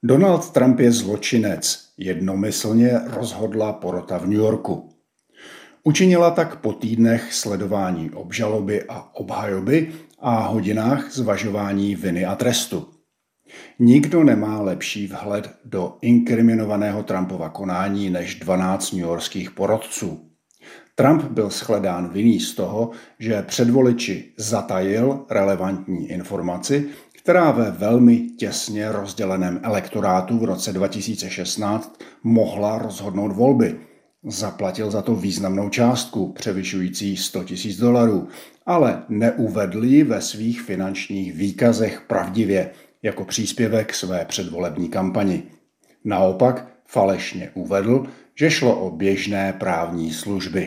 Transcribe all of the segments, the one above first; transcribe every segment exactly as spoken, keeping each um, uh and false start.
Donald Trump je zločinec, jednomyslně rozhodla porota v New Yorku. Učinila tak po týdnech sledování obžaloby a obhajoby a hodinách zvažování viny a trestu. Nikdo nemá lepší vhled do inkriminovaného Trumpova konání než dvanáct newyorských porotců. Trump byl shledán vinný z toho, že před voliči zatajil relevantní informaci, která ve velmi těsně rozděleném elektorátu v roce dva tisíce šestnáct mohla rozhodnout volby. Zaplatil za to významnou částku, převyšující sto tisíc dolarů, ale neuvedl ji ve svých finančních výkazech pravdivě, jako příspěvek své předvolební kampani. Naopak falešně uvedl, že šlo o běžné právní služby.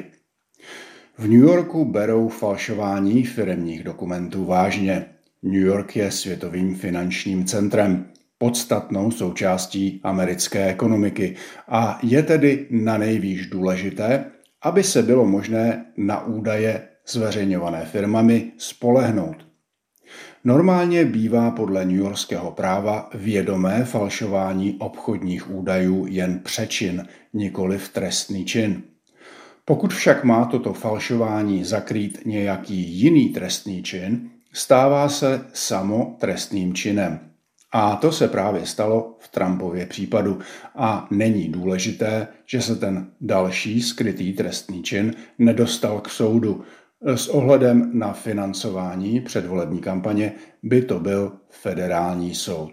V New Yorku berou falšování firemních dokumentů vážně. New York je světovým finančním centrem, podstatnou součástí americké ekonomiky a je tedy nanejvýš důležité, aby se bylo možné na údaje zveřejňované firmami spolehnout. Normálně bývá podle newyorského práva vědomé falšování obchodních údajů jen přečin, nikoliv trestný čin. Pokud však má toto falšování zakrýt nějaký jiný trestný čin, stává se samo trestným činem. A to se právě stalo v Trumpově případu a není důležité, že se ten další skrytý trestný čin nedostal k soudu. S ohledem na financování předvolební kampaně by to byl federální soud.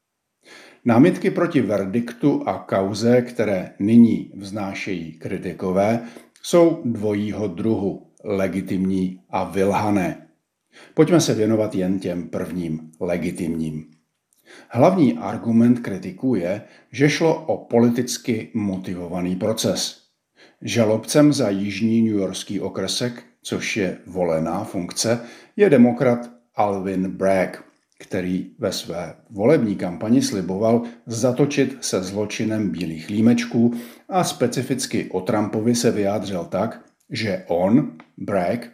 Námitky proti verdiktu a kauze, které nyní vznášejí kritikové, jsou dvojího druhu, legitimní a vylhané. Pojďme se věnovat jen těm prvním, legitimním. Hlavní argument kritiků je, že šlo o politicky motivovaný proces. Žalobcem za jižní newyorský okrsek, což je volená funkce, je demokrat Alvin Bragg, který ve své volební kampani sliboval zatočit se zločinem bílých límečků a specificky o Trumpovi se vyjádřil tak, že on, Bragg,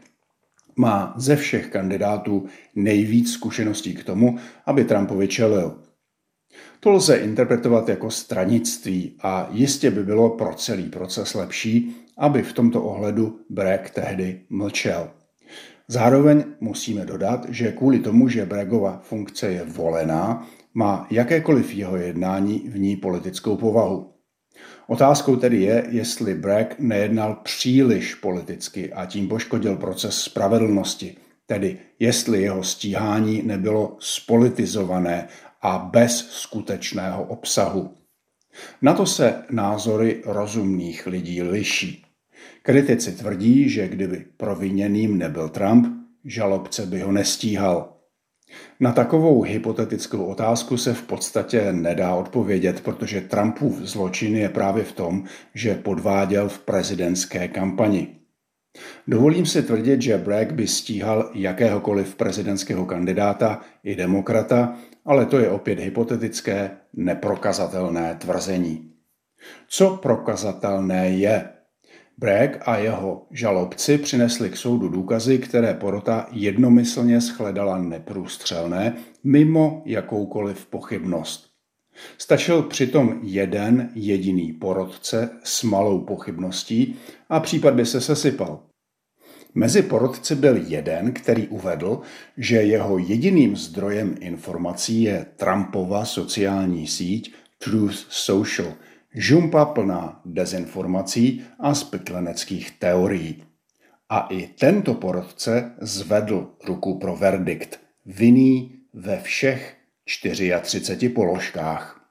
má ze všech kandidátů nejvíc zkušeností k tomu, aby Trumpovi čelil. To lze interpretovat jako stranictví a jistě by bylo pro celý proces lepší, aby v tomto ohledu Bragg tehdy mlčel. Zároveň musíme dodat, že kvůli tomu, že Braggova funkce je volená, má jakékoliv jeho jednání v ní politickou povahu. Otázkou tedy je, jestli Bragg nejednal příliš politicky a tím poškodil proces spravedlnosti, tedy jestli jeho stíhání nebylo spolitizované a bez skutečného obsahu. Na to se názory rozumných lidí liší. Kritici tvrdí, že kdyby proviněným nebyl Trump, žalobce by ho nestíhal. Na takovou hypotetickou otázku se v podstatě nedá odpovědět, protože Trumpův zločin je právě v tom, že podváděl v prezidentské kampani. Dovolím si tvrdit, že Bragg by stíhal jakéhokoliv prezidentského kandidáta i demokrata, ale to je opět hypotetické, neprokazatelné tvrzení. Co prokazatelné je? Bragg a jeho žalobci přinesli k soudu důkazy, které porota jednomyslně shledala neprůstřelné, mimo jakoukoliv pochybnost. Stačil přitom jeden jediný porotce s malou pochybností a případ by se sesypal. Mezi porotci byl jeden, který uvedl, že jeho jediným zdrojem informací je Trumpova sociální síť Truth Social, žumpa plná dezinformací a spikleneckých teorií. A i tento porotce zvedl ruku pro verdikt, vinný ve všech třiadvaceti položkách.